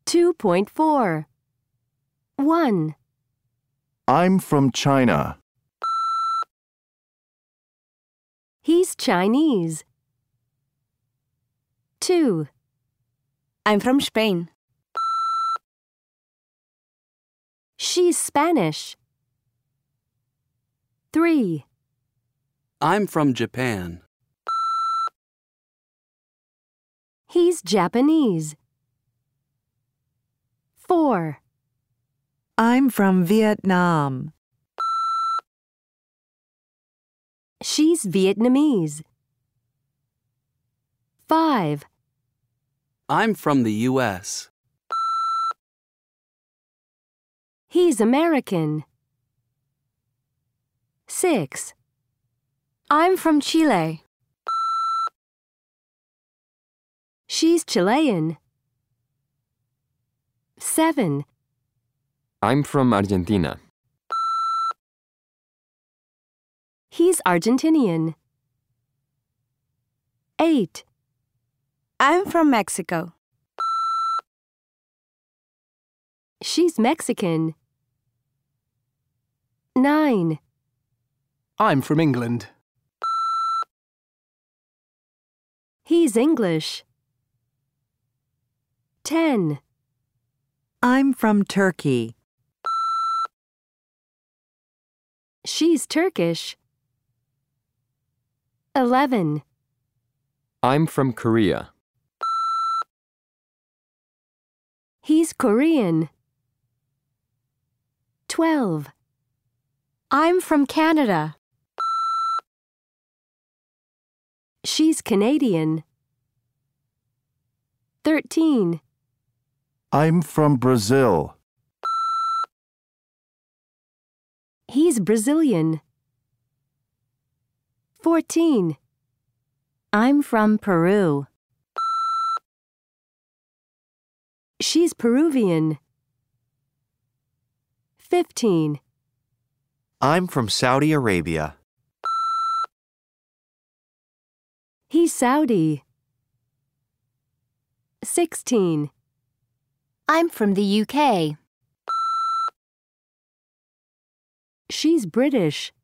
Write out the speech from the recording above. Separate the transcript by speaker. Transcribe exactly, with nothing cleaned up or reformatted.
Speaker 1: two point four. one.
Speaker 2: I'm from China.
Speaker 1: He's Chinese. two.
Speaker 3: I'm from Spain.
Speaker 1: She's Spanish. three.
Speaker 4: I'm from Japan.
Speaker 1: He's Japanese. four.
Speaker 5: I'm from Vietnam.
Speaker 1: She's Vietnamese. five.
Speaker 4: I'm from the U S
Speaker 1: He's American. six.
Speaker 3: I'm from Chile.
Speaker 1: She's Chilean. seven.
Speaker 6: I'm from Argentina.
Speaker 1: He's Argentinian. eight.
Speaker 3: I'm from Mexico.
Speaker 1: She's Mexican. nine.
Speaker 7: I'm from England.
Speaker 1: He's English. ten.
Speaker 5: I'm from Turkey.
Speaker 1: She's Turkish. eleven.
Speaker 6: I'm from Korea.
Speaker 1: He's Korean. twelve.
Speaker 3: I'm from Canada.
Speaker 1: She's Canadian. thirteen.
Speaker 2: I'm from Brazil.
Speaker 1: He's Brazilian. fourteen.
Speaker 3: I'm from Peru.
Speaker 1: She's Peruvian. fifteen.
Speaker 8: I'm from Saudi Arabia.
Speaker 1: He's Saudi. sixteen.
Speaker 3: I'm from the U K.
Speaker 1: She's British.